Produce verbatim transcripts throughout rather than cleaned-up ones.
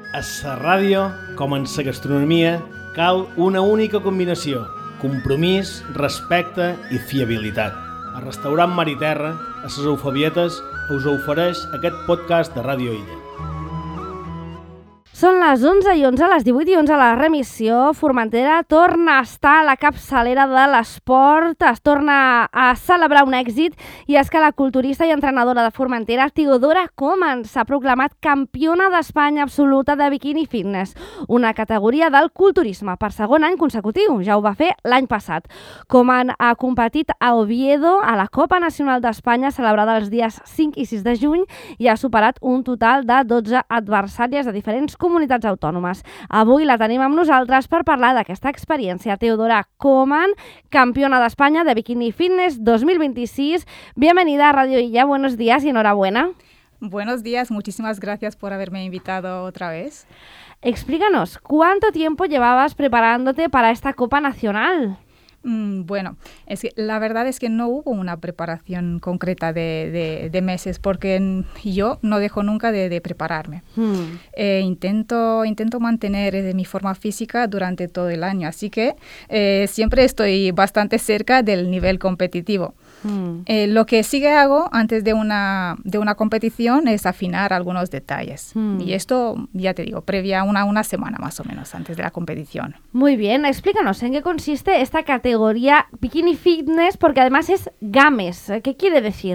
A la ràdio, com en la gastronomia, cal una única combinació: compromís, respecte i fiabilitat. El restaurant Mar i Terra, a les Eufebietes, us ofereix aquest podcast de Ràdio Illa. Són les onze i onze, les divuit i onze a la remissió. Formentera torna a estar a la capçalera de l'esport, es torna a celebrar un èxit, i és que la culturista i entrenadora de Formentera, Teodora Koman, s'ha proclamat campiona d'Espanya absoluta de bikini fitness, una categoria del culturisme per segon any consecutiu. Ja ho va fer l'any passat. Koman ha competit a Oviedo a la Copa Nacional d'Espanya, celebrada els dies cinc i sis de juny, i ha superat un total de dotze adversàries de diferents comunitats comunitats autònomes. Avui la tenim amb nosaltres per parlar d'aquesta experiència. Teodora Koman, campiona d'Espanya de Bikini Fitness dos mil veintiséis. Bienvenida a Radio Illa, buenos días y enhorabuena. Buenos días, muchísimas gracias por haberme invitado otra vez. Explícanos, ¿cuánto tiempo llevabas preparándote para esta Copa Nacional? Mm, bueno, es que la verdad es que no hubo una preparación concreta de, de, de meses, porque yo no dejo nunca de, de prepararme. Hmm. Eh, intento, intento mantener eh, mi forma física durante todo el año, así que eh, siempre estoy bastante cerca del nivel competitivo. Hmm. Eh, lo que sí que hago antes de una, de una competición es afinar algunos detalles. Hmm. Y esto, ya te digo, previa una, una semana más o menos antes de la competición. Muy bien, explícanos en qué consiste esta categoría Bikini Fitness, porque además es GAMES. ¿Qué quiere decir?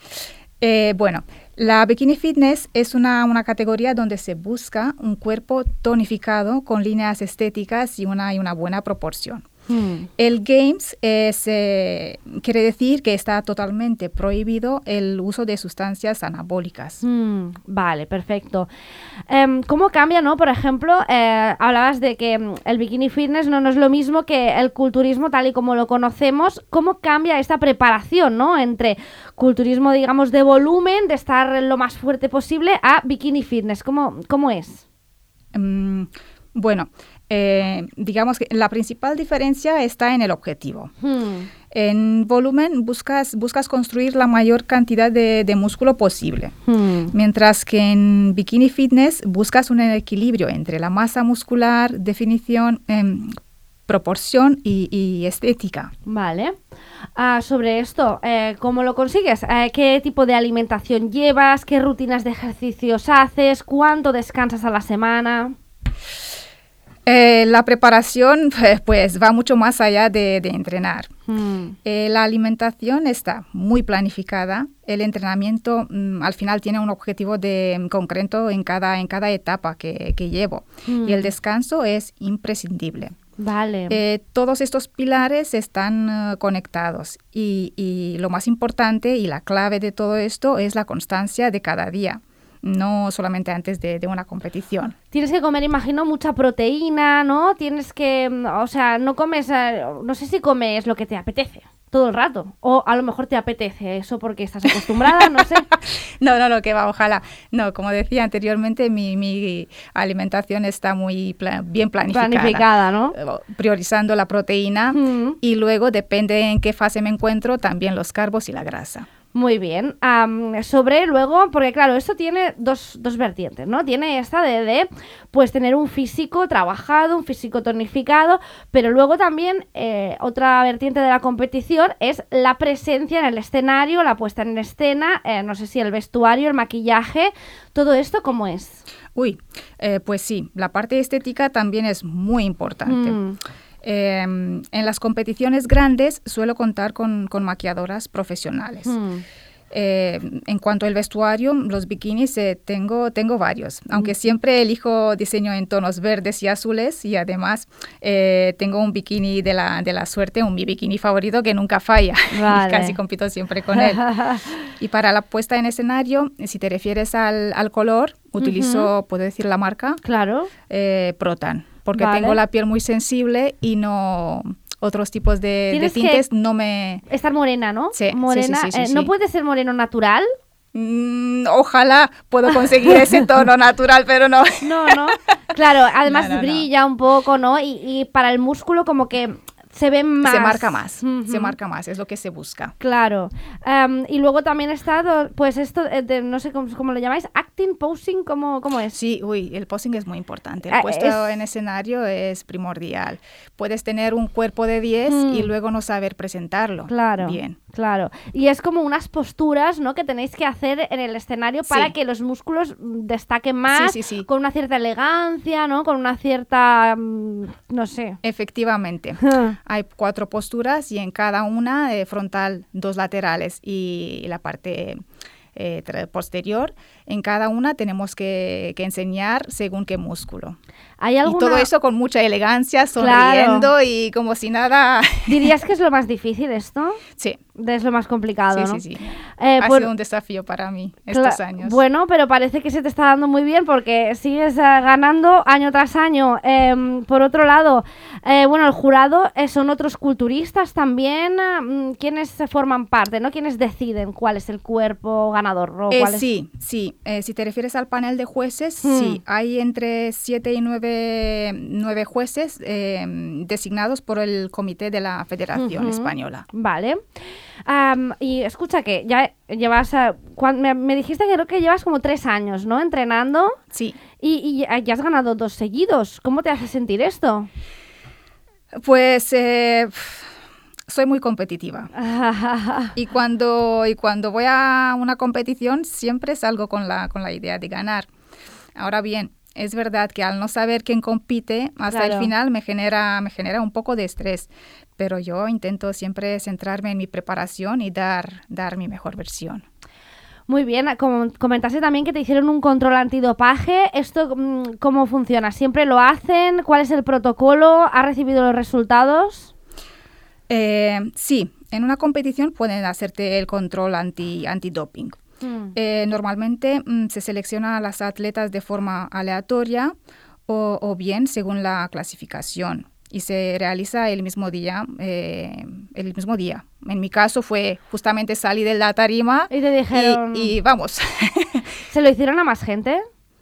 Eh, bueno, la Bikini Fitness es una, una categoría donde se busca un cuerpo tonificado con líneas estéticas y una, y una buena proporción. Hmm. El Games es, eh, quiere decir que está totalmente prohibido el uso de sustancias anabólicas. Hmm. Vale, perfecto. Um, ¿Cómo cambia, no? Por ejemplo, eh, hablabas de que el bikini fitness no, no es lo mismo que el culturismo tal y como lo conocemos. ¿Cómo cambia esta preparación, no? Entre culturismo, digamos, de volumen, de estar lo más fuerte posible, a bikini fitness. ¿Cómo, cómo es? Um, bueno... Eh, digamos que la principal diferencia está en el objetivo. Hmm. En volumen buscas, buscas construir la mayor cantidad de, de músculo posible, hmm. mientras que en Bikini Fitness buscas un equilibrio entre la masa muscular, definición, eh, proporción y, y estética. Vale. Ah, sobre esto, eh, ¿cómo lo consigues? Eh, ¿Qué tipo de alimentación llevas? ¿Qué rutinas de ejercicios haces? ¿Cuánto descansas a la semana? Eh, la preparación pues va mucho más allá de, de entrenar. Hmm. Eh, la alimentación está muy planificada. El entrenamiento mm, al final tiene un objetivo de, concreto en cada, en cada etapa que, que llevo. Hmm. Y el descanso es imprescindible. Vale. Eh, todos estos pilares están uh, conectados y, y lo más importante y la clave de todo esto es la constancia de cada día. No solamente antes de, de una competición. Tienes que comer, imagino, mucha proteína, ¿no? Tienes que, o sea, no comes, no sé si comes lo que te apetece todo el rato, o a lo mejor te apetece eso porque estás acostumbrada, no sé. No, no, no, que va, ojalá. No, como decía anteriormente, mi, mi alimentación está muy pla- bien planificada. Planificada, ¿no? Priorizando la proteína Mm. y luego, depende en qué fase me encuentro, también los carbos y la grasa. Muy bien. Um, sobre luego, porque claro, esto tiene dos, dos vertientes, ¿no? Tiene esta de, de, pues, tener un físico trabajado, un físico tonificado, pero luego también eh, otra vertiente de la competición es la presencia en el escenario, la puesta en escena, eh, no sé si el vestuario, el maquillaje, todo esto, ¿cómo es? Uy, eh, pues sí, la parte estética también es muy importante. Mm. Eh, en las competiciones grandes suelo contar con, con maquilladoras profesionales. Hmm. Eh, en cuanto al vestuario, los bikinis eh, tengo, tengo varios, aunque siempre elijo diseño en tonos verdes y azules, y además eh, tengo un bikini de la, de la suerte, un mi bikini favorito que nunca falla. Vale. Y casi compito siempre con él. Y para la puesta en escenario, si te refieres al, al color, utilizo, uh-huh. ¿puedo decir la marca? Claro. Eh, Protan. Porque vale. tengo la piel muy sensible y no otros tipos de, de tintes no me... Estar morena, ¿no? Sí, morena. sí, sí, sí, eh, sí. ¿No puede ser moreno natural? Mm, ojalá puedo conseguir ese tono natural, pero no. No, no. Claro, además no, no, brilla no. un poco, ¿no? Y, y para el músculo como que se ve más. Se marca más, uh-huh. se marca más, es lo que se busca. Claro. Um, y luego también está, pues esto, de, no sé cómo, cómo lo llamáis, acting, posing, ¿cómo, cómo es? Sí, uy, el posing es muy importante. El Ah, puesto es- en escenario es primordial. Puedes tener un cuerpo de diez Mm. y luego no saber presentarlo. Claro, Bien. claro. Y es como unas posturas, ¿no?, que tenéis que hacer en el escenario para Sí. que los músculos mm, destaquen más, Sí, sí, sí. con una cierta elegancia, ¿no?, con una cierta, mm, no sé. Efectivamente. Hay cuatro posturas y en cada una eh, frontal, dos laterales y la parte eh, tra- posterior. En cada una tenemos que, que enseñar según qué músculo. ¿Hay alguna... Y todo eso con mucha elegancia, sonriendo y como si nada... ¿Dirías que es lo más difícil esto? Sí, Es lo más complicado, sí, ¿no? sí, sí. Eh, ha por- sido un desafío para mí estos Cla- años. Bueno, pero parece que se te está dando muy bien porque sigues eh, ganando año tras año. Em, por otro lado, eh, bueno, el jurado eh, son otros culturistas también. mm, ¿Quiénes se forman parte, no? ¿Quiénes deciden cuál es el cuerpo ganador? O Eh, cuál es- sí, sí. Eh, si te refieres al panel de jueces, Hmm. sí. Hay entre siete y nueve, nueve jueces eh, designados por el Comité de la Federación Ujú. Española. Vale. Am, y escucha que ya llevas... eh, cuan- me, me dijiste que creo que llevas como tres años, ¿no?, entrenando Sí. y, y ya- ya has ganado dos seguidos. ¿Cómo te hace sentir esto? Pues eh, soy muy competitiva. Y cuando, y cuando voy a una competición siempre salgo con la, con la idea de ganar. Ahora bien, es verdad que al no saber quién compite, hasta Claro. el final me genera, me genera un poco de estrés. Pero yo intento siempre centrarme en mi preparación y dar, dar mi mejor versión. Muy bien, como comentaste también que te hicieron un control antidopaje. ¿Esto mm, cómo funciona? ¿Siempre lo hacen? ¿Cuál es el protocolo? ¿Ha recibido los resultados? Eh, sí, en una competición pueden hacerte el control anti, antidoping. Mm. Eh, normalmente mm, se seleccionan a las atletas de forma aleatoria o, o bien según la clasificación y se realiza el mismo día. Eh, el mismo día. En mi caso fue justamente salí de la tarima Y te dijeron... y, y vamos. ¿Se lo hicieron a más gente?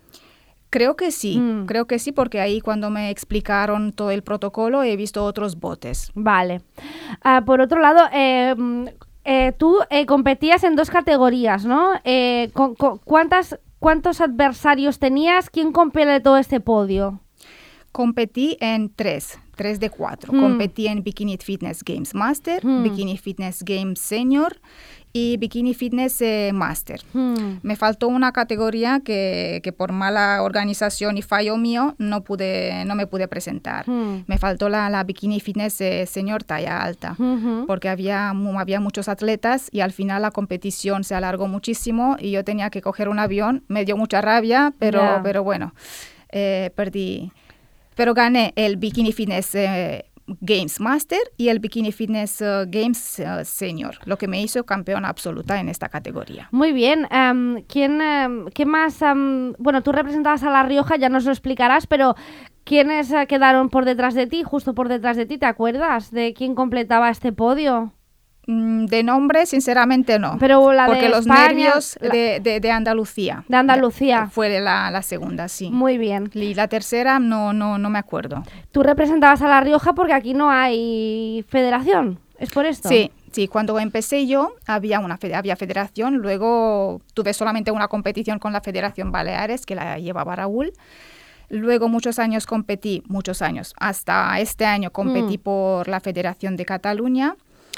Creo que sí, Mm. creo que sí, porque ahí cuando me explicaron todo el protocolo he visto otros botes. Vale. Ah, por otro lado, eh, mm, eh, tú eh, competías en dos categorías, ¿no? Eh, con- con- ¿cuántas, ¿Cuántos adversarios tenías? ¿Quién completó este podio? Competí en tres, tres de cuatro. Mm. Competí en Bikini Fitness Games Master, Mm. Bikini Fitness Games Senior y Bikini Fitness eh, Master. Hmm. Me faltó una categoría que, que por mala organización y fallo mío no, pude, no me pude presentar. Hmm. Me faltó la, la Bikini Fitness eh, Senior talla alta. Ujú. Porque había, mu- había muchos atletas y al final la competición se alargó muchísimo y yo tenía que coger un avión. Me dio mucha rabia, pero, Ya. pero bueno, eh, perdí. Pero gané el Bikini Fitness eh, Games Master y el Bikini Fitness eh, Games eh, Senior, lo que me hizo campeona absoluta en esta categoría. Muy bien. em, ¿quién, em, ¿Qué más? em, bueno, tú representabas a La Rioja, ya nos lo explicarás, pero ¿quiénes eh, quedaron por detrás de ti, justo por detrás de ti? ¿Te acuerdas de quién completaba este podio? Mm, De nombre, sinceramente no. Pero la porque de los España, nervios la- de, de, de Andalucía. De Andalucía. Fue la, la segunda, sí. Muy bien. Y la tercera no, no, no me acuerdo. Tú representabas a La Rioja porque aquí no hay federación. ¿Es por esto? Sí, sí, cuando empecé yo había una fe- había federación, luego tuve solamente una competición con la Federación Baleares que la llevaba Raúl. Luego muchos años competí, muchos años, hasta este año competí Mm. por la Federación de Cataluña.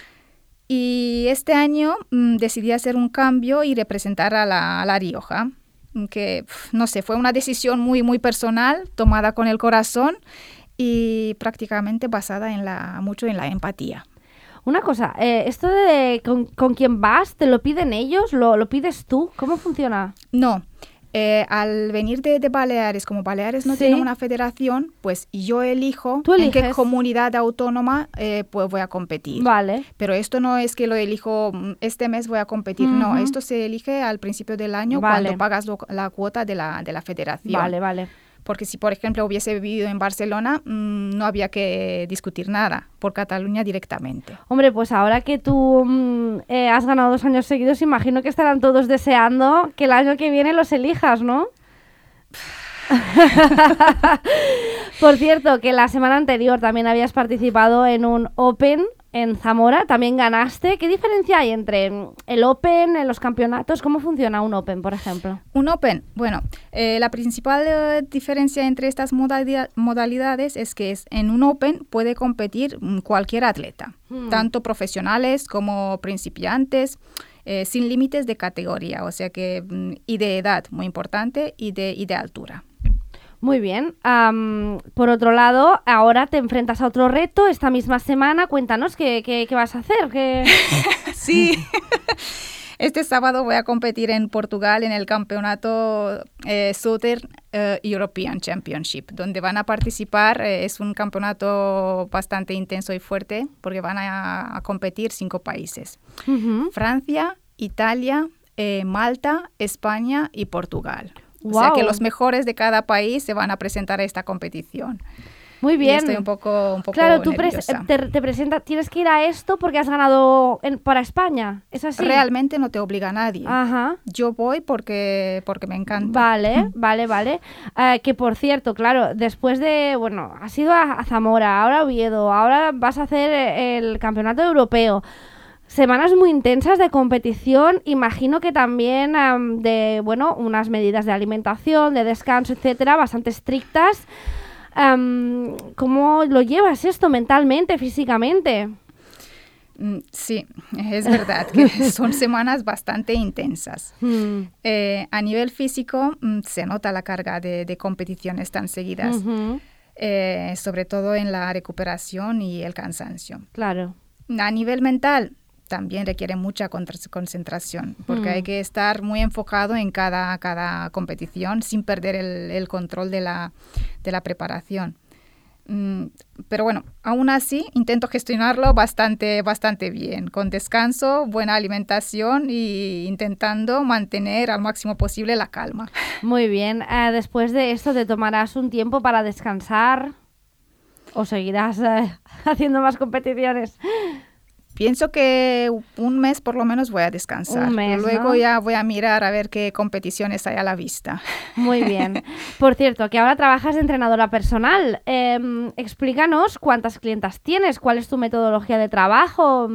Y este año mm, decidí hacer un cambio y representar a la, a La Rioja, que pf, no sé, fue una decisión muy, muy personal, tomada con el corazón y prácticamente basada en la, mucho en la empatía. Una cosa, eh, esto de con, con quién vas, ¿te lo piden ellos? ¿Lo, lo pides tú? ¿Cómo funciona? No, eh, al venir de, de Baleares, como Baleares no Sí. tiene una federación, pues yo elijo Tú en qué eliges. comunidad autónoma eh, pues voy a competir. Vale. Pero esto no es que lo elijo, mm, este mes voy a competir, no, Ujú. esto se elige al principio del año Vale. cuando pagas lo- la cuota de la, de la federación. Vale, vale. Porque si, por ejemplo, hubiese vivido en Barcelona, mm, no había que discutir nada, por Cataluña directamente. Hombre, pues ahora que tú mm, eh, has ganado dos años seguidos, imagino que estarán todos deseando que el año que viene los elijas, ¿no? Por cierto, que la semana anterior también habías participado en un Open en Zamora, también ganaste. ¿Qué diferencia hay entre el Open, en los campeonatos? ¿Cómo funciona un Open, por ejemplo? Un Open, bueno, eh, la principal eh, diferencia entre estas modalidad, modalidades es que es, en un Open puede competir cualquier atleta, hmm. tanto profesionales como principiantes, eh, sin límites de categoría, o sea que, y de edad, muy importante, y de, y de altura. Muy bien. Um, por otro lado, ahora te enfrentas a otro reto esta misma semana. Cuéntanos qué, qué, qué vas a hacer. ¿Qué... Sí, este sábado voy a competir en Portugal en el campeonato eh, Southern eh, European Championship, donde van a participar, eh, es un campeonato bastante intenso y fuerte, porque van a, a competir cinco países. Uh-huh. Francia, Italia, eh, Malta, España y Portugal. O wow. sea que los mejores de cada país se van a presentar a esta competición. Muy bien. Y estoy un poco, un poco claro, tú nerviosa. Pre- te, te presentas, tienes que ir a esto porque has ganado en, para España. ¿Es así? Realmente no te obliga a nadie. Ajá. Yo voy porque, porque me encanta. Vale, mm. vale, vale. Uh, que por cierto, claro, después de, bueno, has ido a, a Zamora, ahora a Oviedo, ahora vas a hacer el campeonato europeo. Semanas muy intensas de competición, imagino que también um, de, bueno, unas medidas de alimentación, de descanso, etcétera, bastante estrictas. Um, ¿Cómo lo llevas esto mentalmente, físicamente? Mm, sí, es verdad que son semanas bastante intensas. Mm. Eh, a nivel físico mm, se nota la carga de, de competiciones tan seguidas, uh-huh. eh, sobre todo en la recuperación y el cansancio. Claro. A nivel mental también requiere mucha concentración, porque mm. hay que estar muy enfocado en cada, cada competición sin perder el, el control de la, de la preparación. Mm, pero bueno, aún así intento gestionarlo bastante, bastante bien, con descanso, buena alimentación y intentando mantener al máximo posible la calma. Muy bien. Uh, después de esto, ¿te tomarás un tiempo para descansar o seguirás uh, haciendo más competiciones? Pienso que un mes por lo menos voy a descansar. Un mes, Luego ¿no? ya voy a mirar a ver qué competiciones hay a la vista. Muy bien. Por cierto, que ahora trabajas de entrenadora personal. Eh, explícanos cuántas clientas tienes, cuál es tu metodología de trabajo,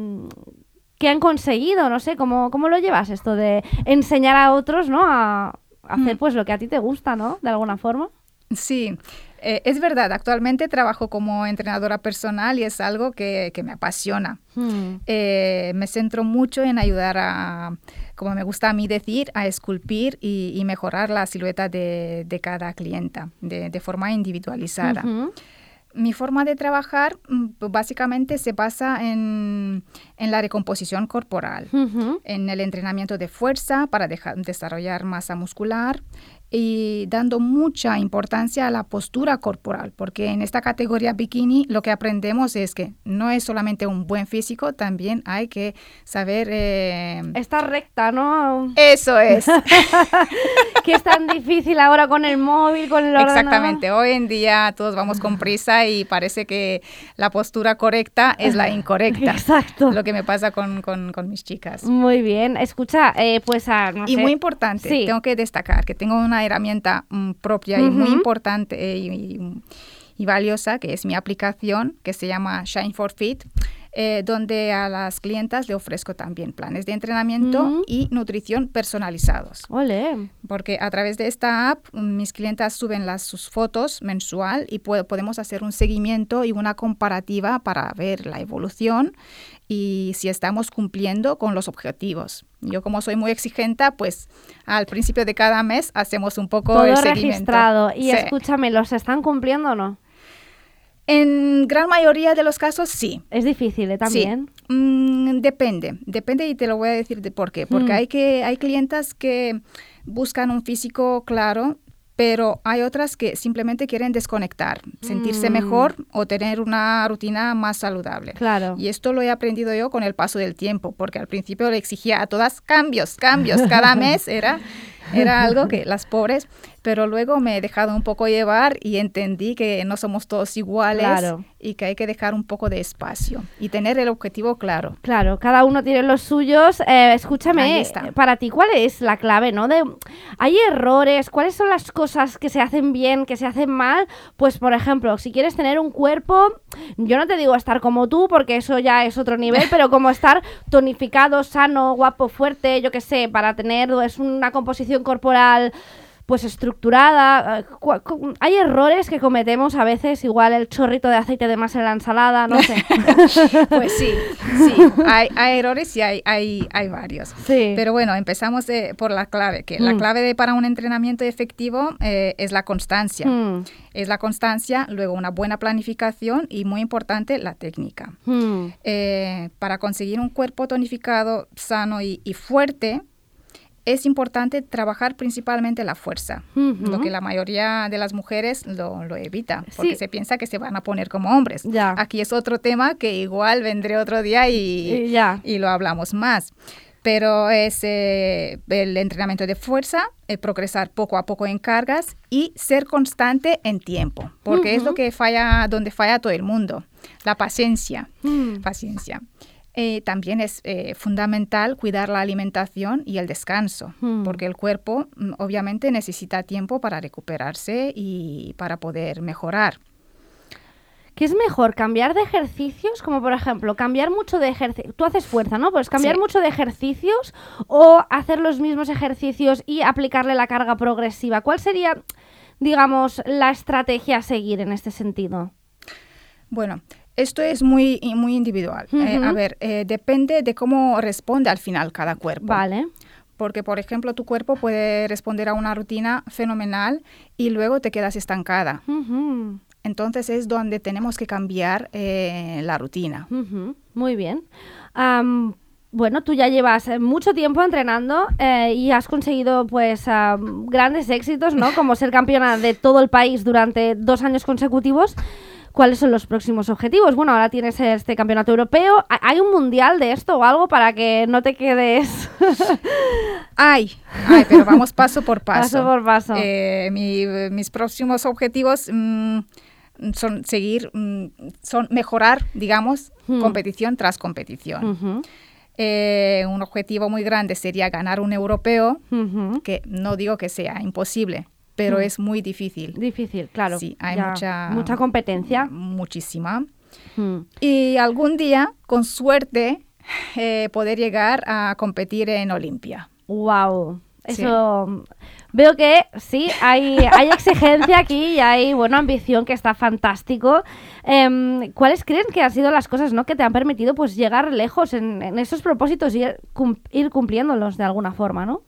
qué han conseguido, no sé, cómo, cómo lo llevas esto de enseñar a otros, ¿no? A hacer pues lo que a ti te gusta, ¿no? De alguna forma. Sí. Eh, es verdad, actualmente trabajo como entrenadora personal y es algo que, que me apasiona. Hmm. Eh, me centro mucho en ayudar a, como me gusta a mí decir, a esculpir y, y mejorar la silueta de, de cada clienta de, de forma individualizada. Uh-huh. Mi forma de trabajar básicamente se basa en, en la recomposición corporal, uh-huh. en el entrenamiento de fuerza para deja, desarrollar masa muscular, y dando mucha importancia a la postura corporal, porque en esta categoría bikini lo que aprendemos es que no es solamente un buen físico, también hay que saber... Eh... Estar recta, ¿no? Eso es. Que es tan difícil ahora con el móvil, con el ordenador. Exactamente. Hoy en día todos vamos con prisa y parece que la postura correcta es la incorrecta. Exacto. Lo que me pasa con, con, con mis chicas. Muy bien. Escucha, eh, pues... A, no y sé. muy importante, sí. Tengo que destacar que tengo una herramienta um, propia uh-huh. y muy importante eh, y, y, y valiosa, que es mi aplicación, que se llama Shine for Fit, eh, donde a las clientas le ofrezco también planes de entrenamiento uh-huh. y nutrición personalizados. ¡Olé! Porque a través de esta app, mis clientas suben las, sus fotos mensual y po- podemos hacer un seguimiento y una comparativa para ver la evolución y si estamos cumpliendo con los objetivos. Yo, como soy muy exigente, pues al principio de cada mes hacemos un poco todo el seguimiento. Registrado. Y sí. Escúchame, ¿los están cumpliendo o no? En gran mayoría de los casos, sí. ¿Es difícil eh, también? Sí. Mm, depende, depende y te lo voy a decir de por qué. Porque mm. hay, que, hay clientas que buscan un físico claro, pero hay otras que simplemente quieren desconectar, sentirse mm. mejor o tener una rutina más saludable. Claro. Y esto lo he aprendido yo con el paso del tiempo, porque al principio le exigía a todas cambios, cambios. Cada mes era era algo que las pobres, pero luego me he dejado un poco llevar y entendí que no somos todos iguales Claro. y que hay que dejar un poco de espacio y tener el objetivo claro. Claro, cada uno tiene los suyos. Eh, Ahí escúchame, está. para ti, ¿cuál es la clave, no? De, ¿hay errores? ¿Cuáles son las cosas que se hacen bien, que se hacen mal? Pues, por ejemplo, si quieres tener un cuerpo, yo no te digo estar como tú, porque eso ya es otro nivel, pero como estar tonificado, sano, guapo, fuerte, yo qué sé, para tener es una composición corporal pues estructurada. eh, cu- cu- Hay errores que cometemos a veces, igual el chorrito de aceite de más en la ensalada, no sé. Pues sí, sí, hay, hay errores y hay, hay, hay varios. Sí. Pero bueno, empezamos de- por la clave, que la Mm. clave de, para un entrenamiento efectivo eh, es la constancia. Mm, Es la constancia, luego una buena planificación y muy importante la técnica. mm, Eh, para conseguir un cuerpo tonificado, sano y, y fuerte, es importante trabajar principalmente la fuerza, Ujú. lo que la mayoría de las mujeres lo, lo evita, porque Sí. se piensa que se van a poner como hombres. Ya. Aquí es otro tema que igual vendré otro día y, Y ya. y lo hablamos más. Pero es eh, el entrenamiento de fuerza, eh, progresar poco a poco en cargas y ser constante en tiempo, porque es lo Ujú. que falla, donde falla todo el mundo, la paciencia. Mm. Paciencia. Eh, también es eh, fundamental cuidar la alimentación y el descanso, Mm. porque el cuerpo mm, obviamente necesita tiempo para recuperarse y para poder mejorar. ¿Qué es mejor, cambiar de ejercicios? Como por ejemplo, cambiar mucho de ejercicios. Tú haces fuerza, ¿no? Pues cambiar Sí. mucho de ejercicios o hacer los mismos ejercicios y aplicarle la carga progresiva. ¿Cuál sería, digamos, la estrategia a seguir en este sentido? Bueno, esto es muy, muy individual. Eh, Ujú. a ver, eh, depende de cómo responde al final cada cuerpo. Vale. Porque, por ejemplo, tu cuerpo puede responder a una rutina fenomenal y luego te quedas estancada. Ujú, Entonces es donde tenemos que cambiar eh, la rutina. ujú. Muy bien. Am, bueno, tú ya llevas eh, mucho tiempo entrenando eh, y has conseguido pues am, grandes éxitos, ¿no? Como ser campeona de todo el país durante dos años consecutivos. ¿Cuáles son los próximos objetivos? Bueno, ahora tienes este campeonato europeo. ¿Ha- ¿Hay un mundial de esto o algo para que no te quedes Ay, ay, pero vamos paso por paso. paso por paso? Eh, mi- mis próximos objetivos mm, son seguir, mm, son mejorar, digamos, Hmm. competición tras competición. Ujú, Eh, un objetivo muy grande sería ganar un europeo, ujú. que no digo que sea imposible, pero Hmm. es muy difícil. Difícil, claro. Sí, hay Ya, mucha, mucha competencia. Muchísima. Mm. Y algún día, con suerte, eh, poder llegar a competir en Olimpia. Wow. Sí. Eso veo que sí, hay, hay exigencia aquí y hay bueno, ambición, que está fantástico. Em, ¿Cuáles creen que han sido las cosas, ¿no?, que te han permitido pues llegar lejos en, en esos propósitos y ir, cum- ir cumpliéndolos de alguna forma, ¿no?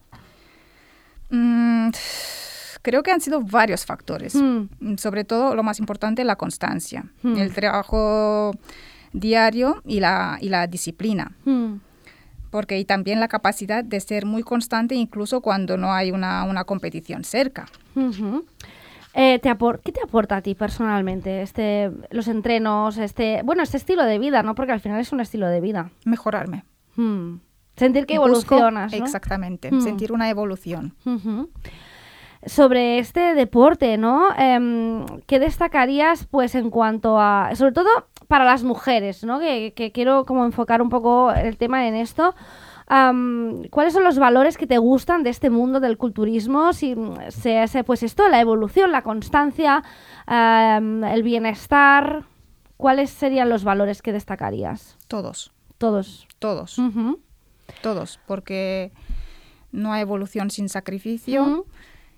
Mm, creo que han sido varios factores. Mm. Mm, Sobre todo, lo más importante, la constancia, Mm. el trabajo diario y la, y la disciplina. Mm. Porque y también la capacidad de ser muy constante incluso cuando no hay una, una competición cerca. Ujú. Eh, te apor- ¿Qué te aporta a ti personalmente este, los entrenos, este, bueno, este estilo de vida, ¿no? Porque al final es un estilo de vida. Mejorarme. Mm. Sentir que Busco- evolucionas, ¿no? Exactamente, Mm. sentir una evolución. Ujú. Sobre este deporte, ¿no? Em, ¿qué destacarías, pues, en cuanto a, sobre todo para las mujeres, ¿no? Que, que quiero como enfocar un poco el tema en esto. Am, ¿cuáles son los valores que te gustan de este mundo del culturismo? Si se hace, pues, esto, la evolución, la constancia, am, el bienestar. ¿Cuáles serían los valores que destacarías? Todos, Todos. todos, Ujú. todos, porque no hay evolución sin sacrificio Ujú.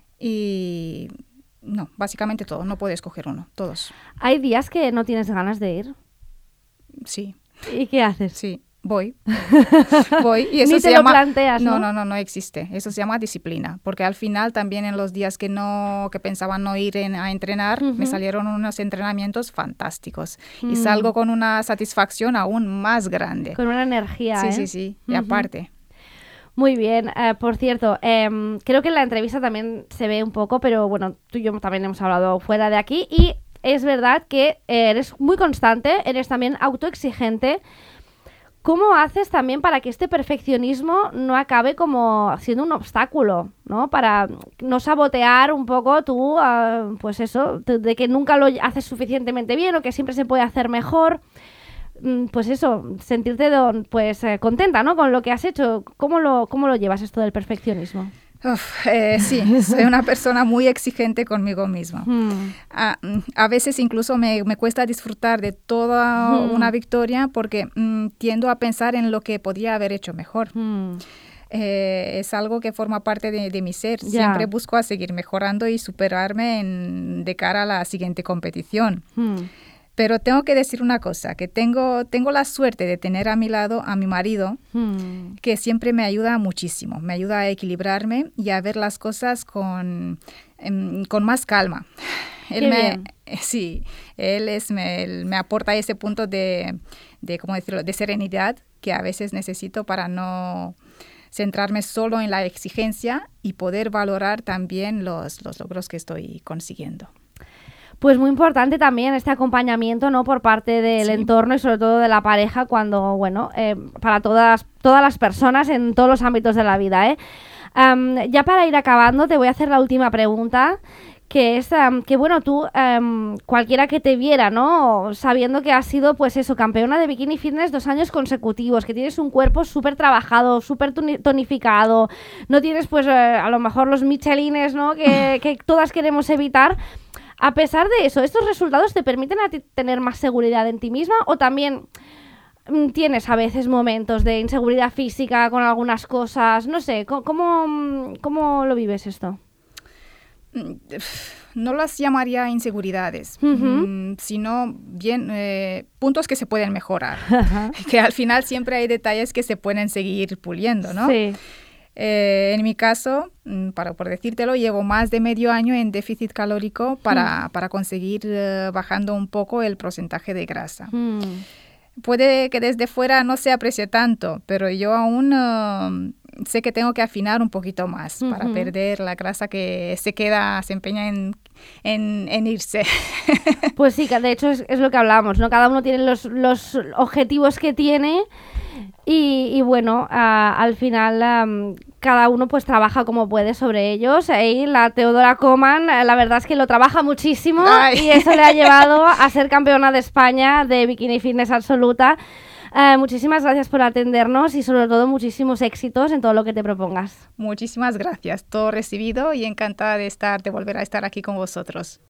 y no, básicamente todo, no puedes escoger uno, todos. Hay días que no tienes ganas de ir. Sí, ¿Y qué haces? sí, voy, voy y eso Ni se te lo llama planteas, ¿no? no, no, no, no existe. Eso se llama disciplina, porque al final también en los días que no, que pensaba no ir en- a entrenar, Ujú. me salieron unos entrenamientos fantásticos Mm. y salgo con una satisfacción aún más grande. Con una energía, Sí, ¿eh? sí, sí. Y Ujú. aparte, Muy bien. Eh, por cierto, em, creo que en la entrevista también se ve un poco, pero bueno, tú y yo también hemos hablado fuera de aquí y es verdad que eh, eres muy constante, eres también autoexigente. ¿Cómo haces también para que este perfeccionismo no acabe como siendo un obstáculo, ¿no? Para no sabotear un poco tú, uh, pues eso, de que nunca lo haces suficientemente bien o que siempre se puede hacer mejor. Pues eso, sentirte pues eh, contenta, ¿no? Con lo que has hecho. ¿Cómo lo, cómo lo llevas esto del perfeccionismo? Uf, eh, sí, soy una persona muy exigente conmigo misma. Mm. A, a veces incluso me, me cuesta disfrutar de toda mm. una victoria porque mm, tiendo a pensar en lo que podría haber hecho mejor. Mm. Eh, es algo que forma parte de, de mi ser. Yeah. Siempre busco a seguir mejorando y superarme en, de cara a la siguiente competición. Mm. Pero tengo que decir una cosa, que tengo, tengo la suerte de tener a mi lado a mi marido, hmm. que siempre me ayuda muchísimo, me ayuda a equilibrarme y a ver las cosas con, em, con más calma. Él Qué me, bien. Sí, él es, me, él me aporta ese punto de, de, ¿cómo decirlo?, de serenidad que a veces necesito para no centrarme solo en la exigencia y poder valorar también los, los logros que estoy consiguiendo. Pues muy importante también este acompañamiento, ¿no? Por parte del sí. entorno y sobre todo de la pareja cuando, bueno, eh, para todas, todas las personas en todos los ámbitos de la vida, ¿eh? Um, ya para ir acabando te voy a hacer la última pregunta, que es um, que, bueno, tú, um, cualquiera que te viera, ¿no? Sabiendo que has sido, pues eso, campeona de bikini fitness dos años consecutivos, que tienes un cuerpo súper trabajado, súper tonificado, no tienes, pues, eh, a lo mejor los michelines, ¿no? Que, que todas queremos evitar. A pesar de eso, ¿estos resultados te permiten a ti tener más seguridad en ti misma o también mmm, tienes a veces momentos de inseguridad física con algunas cosas? No sé, ¿cómo, cómo lo vives esto? No las llamaría inseguridades, uh-huh. mmm, sino bien eh, puntos que se pueden mejorar. Uh-huh. Que al final siempre hay detalles que se pueden seguir puliendo, ¿no? Sí. Eh, en mi caso, para, por decírtelo, llevo más de medio año en déficit calórico para, mm. para conseguir uh, bajando un poco el porcentaje de grasa. Mm. Puede que desde fuera no se aprecie tanto, pero yo aún uh, sé que tengo que afinar un poquito más uh-huh. para perder la grasa que se queda, se empeña en, en, en irse. Pues sí, de hecho es, es lo que hablábamos, ¿no? Cada uno tiene los, los objetivos que tiene. Y, y bueno, uh, al final um, cada uno pues trabaja como puede sobre ellos. Y la Teodora Coman, la verdad es que lo trabaja muchísimo. Ay. Y eso le ha llevado a ser campeona de España de bikini fitness absoluta. Uh, muchísimas gracias por atendernos y sobre todo muchísimos éxitos en todo lo que te propongas. Muchísimas gracias, todo recibido y encantada de estar, de volver a estar aquí con vosotros.